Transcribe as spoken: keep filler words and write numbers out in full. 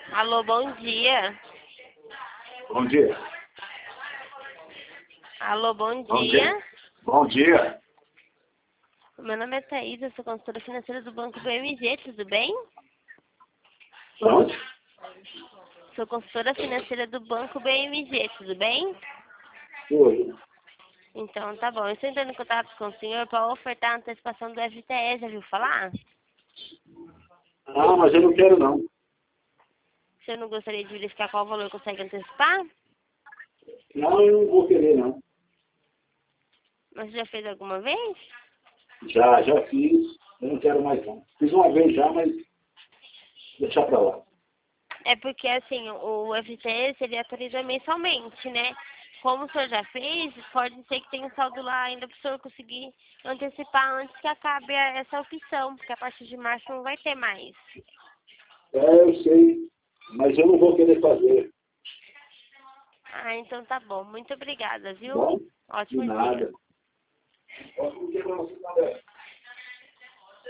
Alô, bom dia. Bom dia. Alô, bom Bom dia. dia. Bom dia. Meu nome é Thaís, eu sou consultora financeira do Banco B M G, tudo bem? Onde? Sou consultora financeira do Banco B M G, tudo bem? Oi. Então, tá bom. Eu estou entrando em contato com o senhor para ofertar a antecipação do F T E, já viu falar? Ah, mas eu não quero não. O senhor não gostaria de verificar qual valor consegue antecipar? Não, eu não vou querer não. Mas já fez alguma vez? Já, já fiz. Eu não quero mais não. Fiz uma vez já, mas deixar pra lá. É porque, assim, o F T E seria atualizado mensalmente, né? Como o senhor já fez, pode ser que tenha um saldo lá ainda para o senhor conseguir antecipar antes que acabe a- essa opção, porque a partir de março não vai ter mais. É, eu sei. Mas eu não vou querer fazer. Ah, então tá bom. Muito obrigada, Tá viu? bom? De Ótimo dia. nada. Ótimo dia pra você também.